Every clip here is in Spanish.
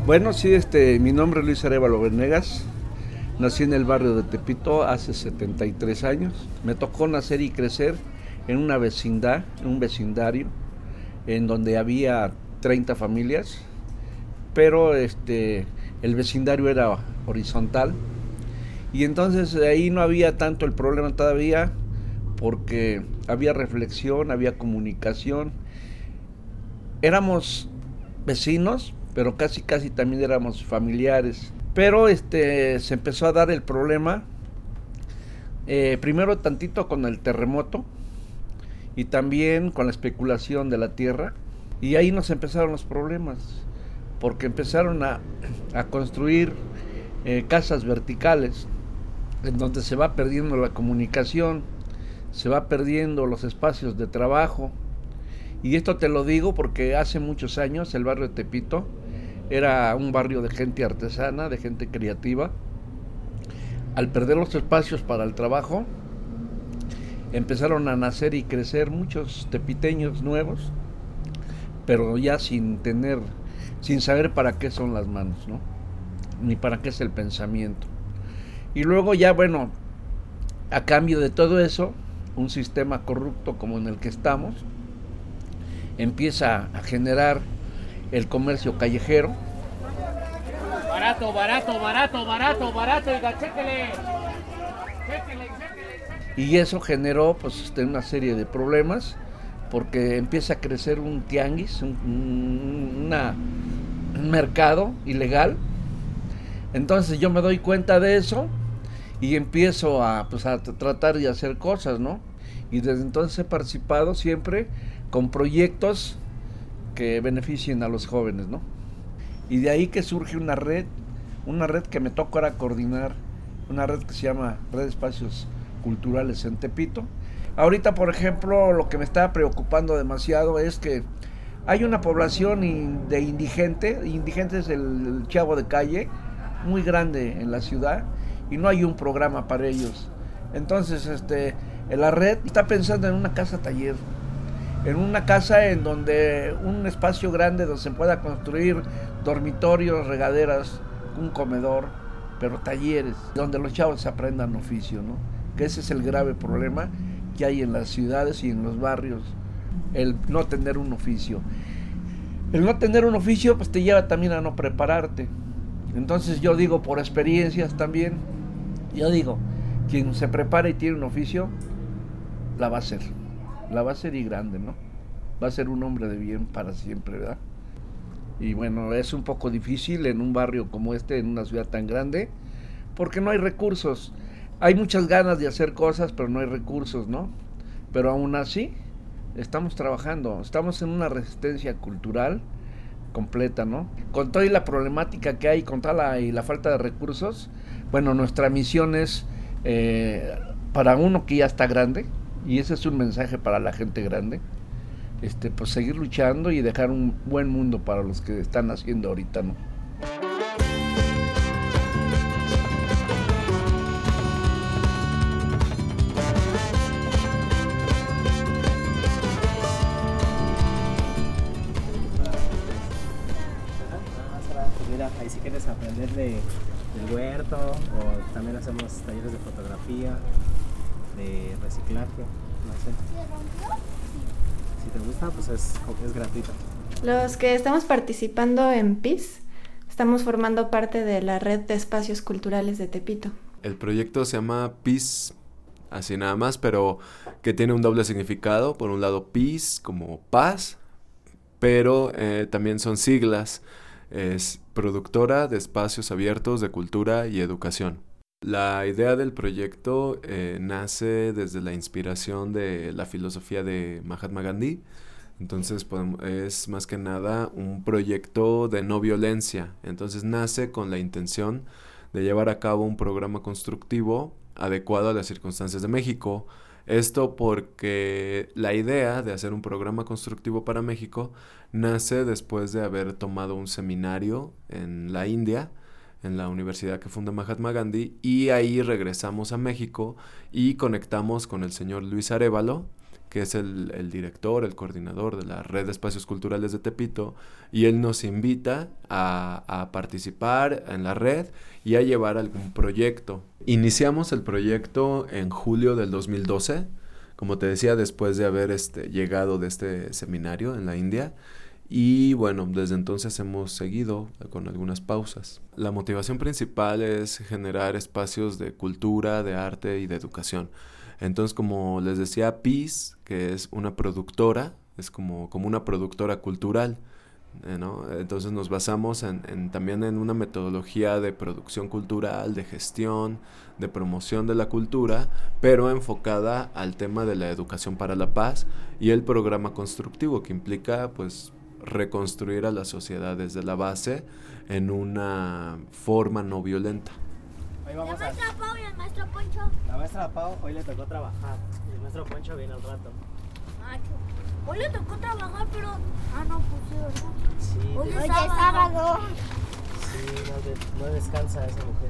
Bueno, sí, mi nombre es Luis Arévalo Venegas. Nací en el barrio de Tepito hace 73 años. Me tocó nacer y crecer en una vecindad, en un vecindario, en donde había 30 familias, pero el vecindario era horizontal y entonces ahí no había tanto el problema todavía porque había reflexión, había comunicación. Éramos vecinos, pero casi también éramos familiares. Pero se empezó a dar el problema, primero tantito con el terremoto y también con la especulación de la tierra. Y ahí nos empezaron los problemas, porque empezaron a construir casas verticales, en donde se va perdiendo la comunicación, se va perdiendo los espacios de trabajo. Y esto te lo digo porque hace muchos años el barrio de Tepito era un barrio de gente artesana, de gente creativa. Al perder los espacios para el trabajo, empezaron a nacer y crecer muchos tepiteños nuevos, pero ya sin saber para qué son las manos, ¿no? Ni para qué es el pensamiento. Y luego ya, bueno, a cambio de todo eso, un sistema corrupto como en el que estamos, empieza a generar el comercio callejero. Barato, barato, barato, barato, barato, oiga, chéquele. Y eso generó pues una serie de problemas, porque empieza a crecer un tianguis, un mercado ilegal. Entonces yo me doy cuenta de eso y empiezo a tratar de hacer cosas, ¿no? Y desde entonces he participado siempre con proyectos que beneficien a los jóvenes, ¿no? Y de ahí que surge una red que me toca ahora coordinar, una red que se llama Red de Espacios Culturales en Tepito. Ahorita, por ejemplo, lo que me está preocupando demasiado es que hay una población de indigente es el chavo de calle, muy grande en la ciudad, y no hay un programa para ellos. Entonces, la red está pensando en una casa taller, en una casa en donde un espacio grande donde se pueda construir dormitorios, regaderas, un comedor, pero talleres, donde los chavos aprendan oficio, ¿no? Que ese es el grave problema que hay en las ciudades y en los barrios, el no tener un oficio. El no tener un oficio pues te lleva también a no prepararte. Entonces yo digo, por experiencias también, yo digo, quien se prepara y tiene un oficio, la va a hacer y grande, ¿no? Va a ser un hombre de bien para siempre, ¿verdad? Y bueno, es un poco difícil en un barrio como en una ciudad tan grande, porque no hay recursos. Hay muchas ganas de hacer cosas, pero no hay recursos, ¿no? Pero aún así, estamos trabajando, estamos en una resistencia cultural completa, ¿no? Con toda la problemática que hay, con toda la falta de recursos, bueno, nuestra misión es, para uno que ya está grande, y ese es un mensaje para la gente grande, pues seguir luchando y dejar un buen mundo para los que están haciendo ahorita, ¿no? Mira, ahí si quieres aprender del huerto, o también hacemos talleres de fotografía, de reciclaje, no sé. Si te gusta, pues es gratuito. Los que estamos participando en PIS, estamos formando parte de la Red de Espacios Culturales de Tepito. El proyecto se llama PIS, así nada más, pero que tiene un doble significado. Por un lado, PIS como paz, pero también son siglas. Es Productora de Espacios Abiertos de Cultura y Educación. La idea del proyecto nace desde la inspiración de la filosofía de Mahatma Gandhi. Entonces es más que nada un proyecto de no violencia. Entonces nace con la intención de llevar a cabo un programa constructivo adecuado a las circunstancias de México. Esto porque la idea de hacer un programa constructivo para México nace después de haber tomado un seminario en la India, en la universidad que funda Mahatma Gandhi, y ahí regresamos a México y conectamos con el señor Luis Arévalo, que es el director, el coordinador de la Red de Espacios Culturales de Tepito, y él nos invita a participar en la red y a llevar algún proyecto. Iniciamos el proyecto en julio del 2012, como te decía, después de haber llegado de este seminario en la India. Y bueno, desde entonces hemos seguido con algunas pausas. La motivación principal es generar espacios de cultura, de arte y de educación. Entonces, como les decía, PIS, que es una productora, es como una productora cultural, ¿no? Entonces nos basamos también en una metodología de producción cultural, de gestión, de promoción de la cultura, pero enfocada al tema de la educación para la paz y el programa constructivo, que implica pues reconstruir a las sociedades desde la base en una forma no violenta. Hoy vamos La maestra Pau y el maestro Poncho. La maestra Pau hoy le tocó trabajar. El maestro Poncho viene al rato. Macho. Hoy le tocó trabajar, pero... no, pues sí, ¿verdad? Sí, Hoy es sí, sábado. no descansa esa mujer.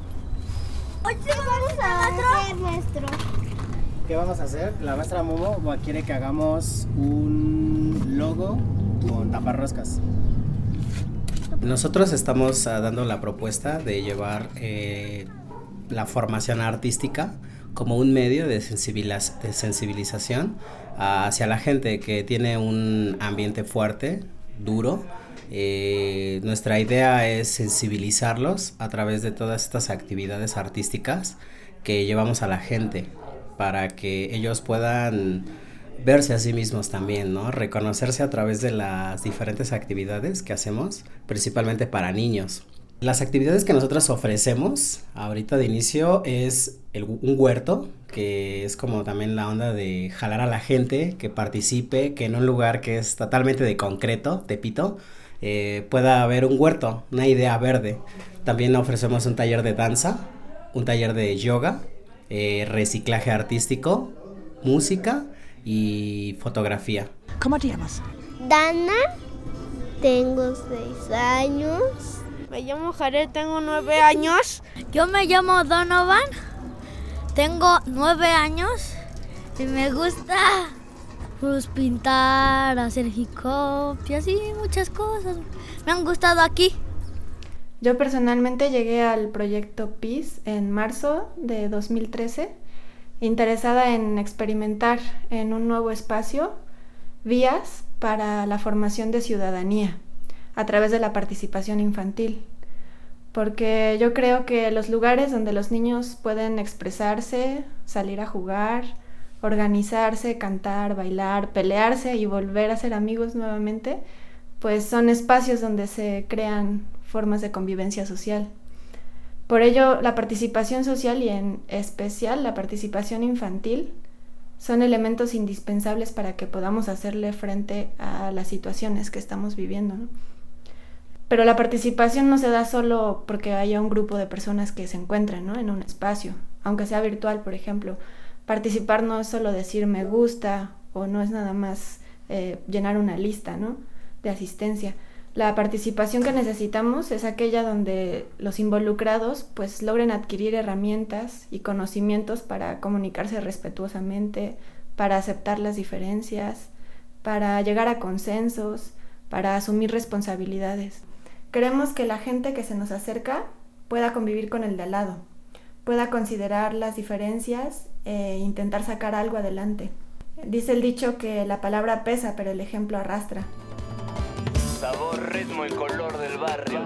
Hoy sí vamos a hacer nuestro. ¿Qué vamos a hacer? La maestra Momo quiere que hagamos un logo con taparroscas. Nosotros estamos dando la propuesta de llevar la formación artística como un medio de sensibilización hacia la gente que tiene un ambiente fuerte, duro. Nuestra idea es sensibilizarlos a través de todas estas actividades artísticas que llevamos a la gente para que ellos puedan verse a sí mismos también, ¿no? Reconocerse a través de las diferentes actividades que hacemos, principalmente para niños. Las actividades que nosotros ofrecemos ahorita de inicio es un huerto, que es como también la onda de jalar a la gente que participe, que en un lugar que es totalmente de concreto, Tepito, pueda haber un huerto, una idea verde. También ofrecemos un taller de danza, un taller de yoga, reciclaje artístico, música y fotografía. ¿Cómo te llamas? Dana, tengo 6 años. Me llamo Jared, tengo 9 años. Yo me llamo Donovan, tengo 9 años y me gusta pues pintar, hacer hip hop y así muchas cosas. Me han gustado aquí. Yo personalmente llegué al proyecto PIS en marzo de 2013, interesada en experimentar en un nuevo espacio vías para la formación de ciudadanía a través de la participación infantil, porque yo creo que los lugares donde los niños pueden expresarse, salir a jugar, organizarse, cantar, bailar, pelearse y volver a ser amigos nuevamente, pues son espacios donde se crean formas de convivencia social. Por ello, la participación social y en especial la participación infantil son elementos indispensables para que podamos hacerle frente a las situaciones que estamos viviendo, ¿no? Pero la participación no se da solo porque haya un grupo de personas que se encuentren, ¿no?, en un espacio, aunque sea virtual, por ejemplo. Participar no es solo decir me gusta o no es nada más llenar una lista, ¿no?, de asistencia. La participación que necesitamos es aquella donde los involucrados pues logren adquirir herramientas y conocimientos para comunicarse respetuosamente, para aceptar las diferencias, para llegar a consensos, para asumir responsabilidades. Queremos que la gente que se nos acerca pueda convivir con el de al lado, pueda considerar las diferencias e intentar sacar algo adelante. Dice el dicho que la palabra pesa, pero el ejemplo arrastra. Sabor, ritmo y color del barrio.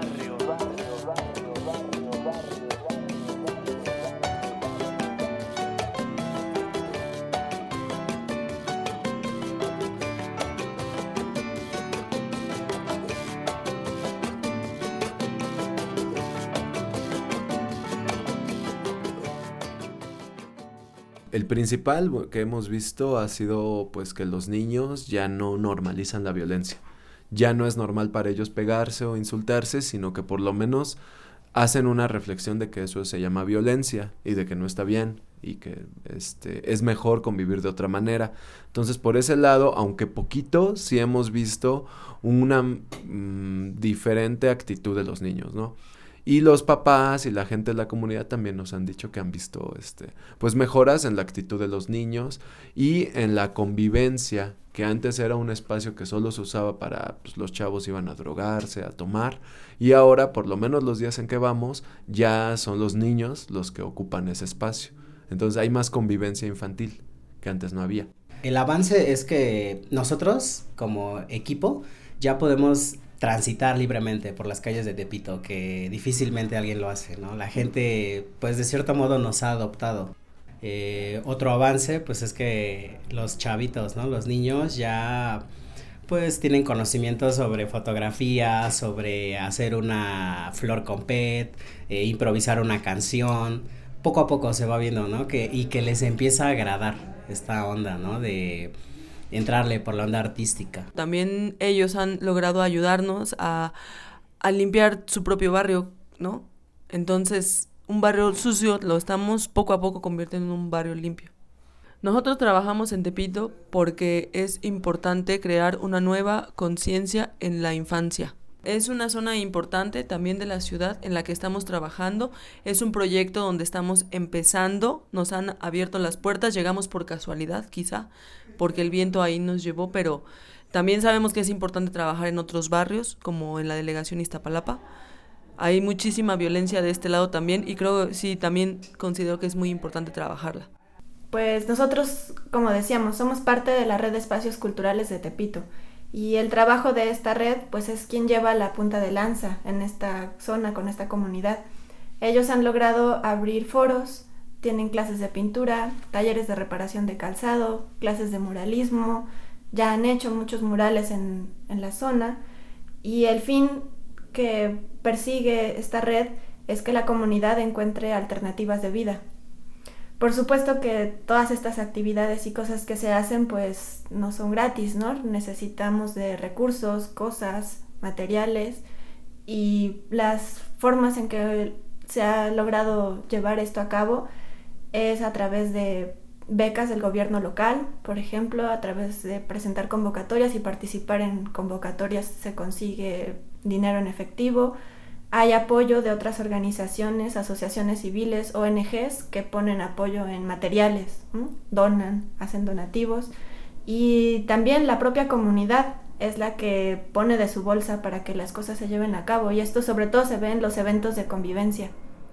El principal que hemos visto ha sido pues que los niños ya no normalizan la violencia. Ya no es normal para ellos pegarse o insultarse, sino que por lo menos hacen una reflexión de que eso se llama violencia y de que no está bien y que es mejor convivir de otra manera. Entonces, por ese lado, aunque poquito, sí hemos visto una diferente actitud de los niños, ¿no? Y los papás y la gente de la comunidad también nos han dicho que han visto pues mejoras en la actitud de los niños y en la convivencia, que antes era un espacio que solo se usaba para, pues los chavos iban a drogarse, a tomar, y ahora, por lo menos los días en que vamos, ya son los niños los que ocupan ese espacio. Entonces hay más convivencia infantil que antes no había. El avance es que nosotros, como equipo, ya podemos transitar libremente por las calles de Tepito, que difícilmente alguien lo hace, ¿no? La gente, pues de cierto modo nos ha adoptado. Otro avance, pues es que los chavitos, ¿no? Los niños ya, pues tienen conocimientos sobre fotografía, sobre hacer una flor con PET, improvisar una canción. Poco a poco se va viendo, ¿no? Y que les empieza a agradar esta onda, ¿no? De entrarle por la onda artística. También ellos han logrado ayudarnos a limpiar su propio barrio, ¿no? Entonces, un barrio sucio lo estamos poco a poco convirtiendo en un barrio limpio. Nosotros trabajamos en Tepito porque es importante crear una nueva conciencia en la infancia. Es una zona importante también de la ciudad en la que estamos trabajando. Es un proyecto donde estamos empezando, nos han abierto las puertas, llegamos por casualidad quizá, porque el viento ahí nos llevó, pero también sabemos que es importante trabajar en otros barrios, como en la delegación Iztapalapa. Hay muchísima violencia de este lado también y creo, sí, también considero que es muy importante trabajarla. Pues nosotros, como decíamos, somos parte de la red de espacios culturales de Tepito. Y el trabajo de esta red, pues es quien lleva la punta de lanza en esta zona, con esta comunidad. Ellos han logrado abrir foros, tienen clases de pintura, talleres de reparación de calzado, clases de muralismo, ya han hecho muchos murales en la zona. Y el fin que persigue esta red es que la comunidad encuentre alternativas de vida. Por supuesto que todas estas actividades y cosas que se hacen pues no son gratis, ¿no? Necesitamos de recursos, cosas, materiales, y las formas en que se ha logrado llevar esto a cabo es a través de becas del gobierno local, por ejemplo, a través de presentar convocatorias y participar en convocatorias se consigue dinero en efectivo. Hay apoyo de otras organizaciones, asociaciones civiles, ONGs que ponen apoyo en materiales, donan, hacen donativos, y también la propia comunidad es la que pone de su bolsa para que las cosas se lleven a cabo, y esto sobre todo se ve en los eventos de convivencia.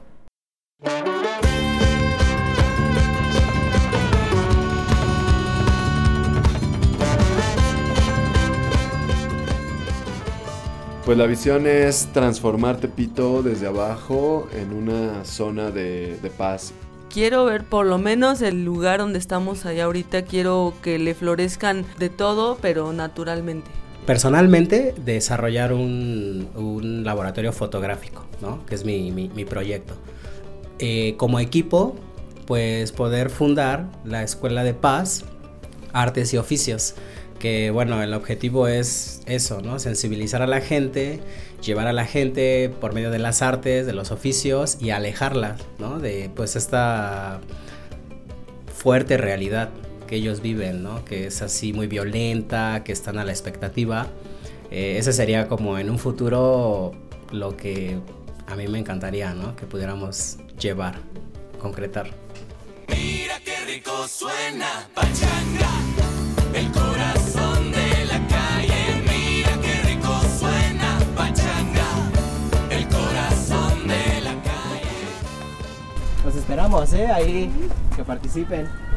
Pues la visión es transformar Tepito desde abajo en una zona de paz. Quiero ver por lo menos el lugar donde estamos allá ahorita, quiero que le florezcan de todo, pero naturalmente. Personalmente, desarrollar un laboratorio fotográfico, ¿no? Que es mi proyecto. Como equipo, pues poder fundar la Escuela de Paz, Artes y Oficios, que bueno, el objetivo es eso, ¿no? Sensibilizar a la gente, llevar a la gente por medio de las artes, de los oficios y alejarla, ¿no? De pues esta fuerte realidad que ellos viven, ¿no? Que es así muy violenta, que están a la expectativa. Ese sería como en un futuro lo que a mí me encantaría, ¿no? Que pudiéramos llevar, concretar. Mira qué rico suena pachanga, el corazón de la calle. Mira qué rico suena pachanga, el corazón de la calle. Los esperamos, ahí que participen.